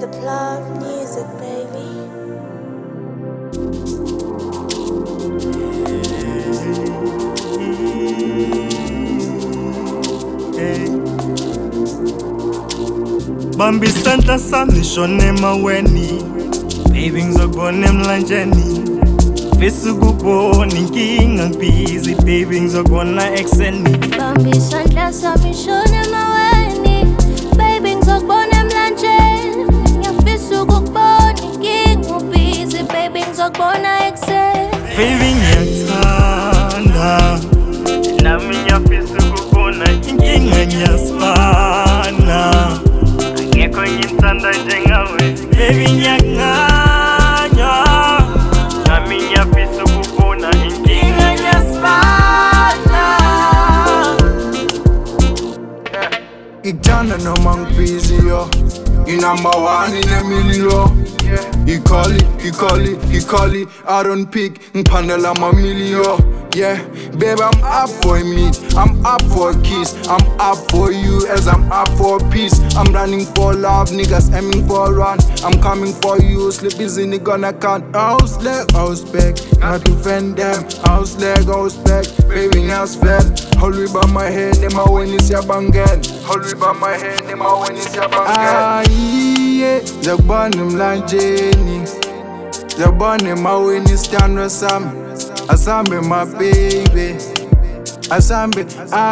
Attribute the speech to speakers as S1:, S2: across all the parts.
S1: the plug music, baby.
S2: Bambi Santa sami shone maweni, baby ngizokubona emlanjeni. Fisa ukubona inkinga busy, baby ngizokubona ekseni.
S1: Bambi Santa sami shone maweni, baby ngizokubona emlanjeni. Ngiyafisa ukubona inkinga busy, baby ngizokubona ekseni.
S2: Baby ngiyakuthanda, nami ngiyafisa ukubona inkinga ngiyasibana. Angekho ngimthanda njengawe, baby ngiyakunganya, nami ngiyafisa ukubona inkinga ngiyasibana.
S3: Ngikuthanda noma ngibhizi yo, number one in a million. He call it, I don't pick, ngiphandela ma million. Yeah, babe, I'm up for a meet, I'm up for a kiss, I'm up for you as I'm up for peace. I'm running for love, niggas aiming for a run. I'm coming for you, sleep is in the gun, I can't. House leg, house back, not defend them. House leg, house back, baby, house fell. Hold me by my head, in my when it's your bangan. Hold me by my head, in my when it's your bangan. Yeah, zakubona emlanjeni, zakubona maweni sithandwa sami. Asambe my baby, asambe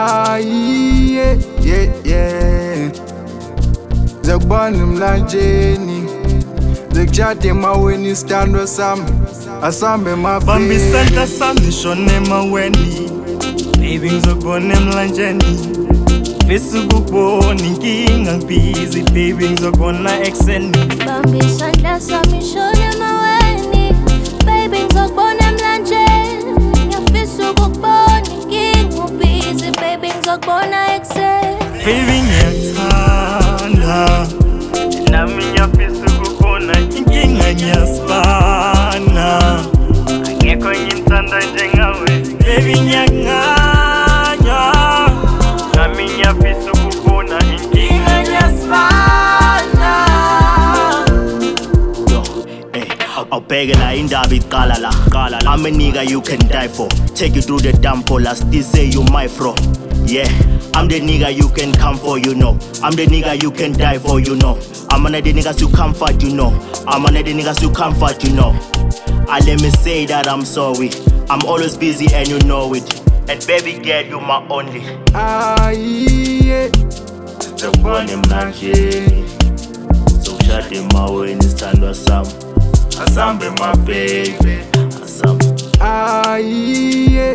S3: yeah. Zakubona emlanjeni, zakujade maweni sithandwa sami. Asambe my baby.
S2: Bambi Santa sami shone maweni, baby ngizokubona emlanjeni. Fisa ukubona inkinga busy, baby ngizokubona ekseni.
S1: Bambi Santa sami shone maweni, baby ngizokubona emlanjeni. Ngiyafisa ukubona inkinga busy, baby ngizokubona ekseni.
S2: Baby ngiyakuthanda, nami ngiyafisa ukubona inkinga ngiyasibana. Angekho ngimthanda njengawe, baby ngiyakunganya, nami ngiyafisa ukubona inkinga ngiyasibana.
S4: Yo, awubheke la indaba iqala la. I'm a nigga you can die for. Take you through the damn for last. Still say you my fro. Yeah, I'm the nigga you can come for, you know. I'm the nigga you can die for, you know. I'm one of the niggas you comfort, you know. I'm one of the niggas you comfort, you know. And let me say that I'm sorry. I'm always busy and you know it. And baby girl, you my only.
S3: Yeah.
S4: Zakubona emlanjeni, zokushada emaweni sithandwa sami. Asambe my baby, asambe.
S3: Yeah.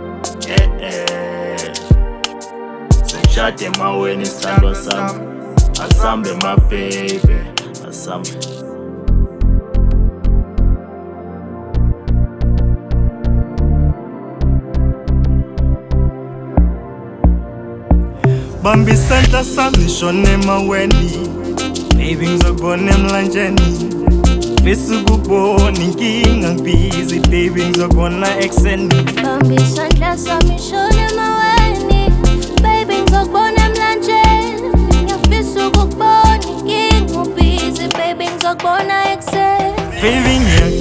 S4: Zokushada emaweni sithandwa sami. Asambe my baby, asambe.
S2: Bambi Santa sami shone maweni, baby ngizokubona emlanjeni. Fisa ukubona inkinga busy, baby ngizokubona ekseni.
S1: Bambi Santa sami shone maweni, baby ngizokubona emlanjeni. Ngiyafisa ukubona inkinga busy, baby ngizokubona ekseni.
S2: Baby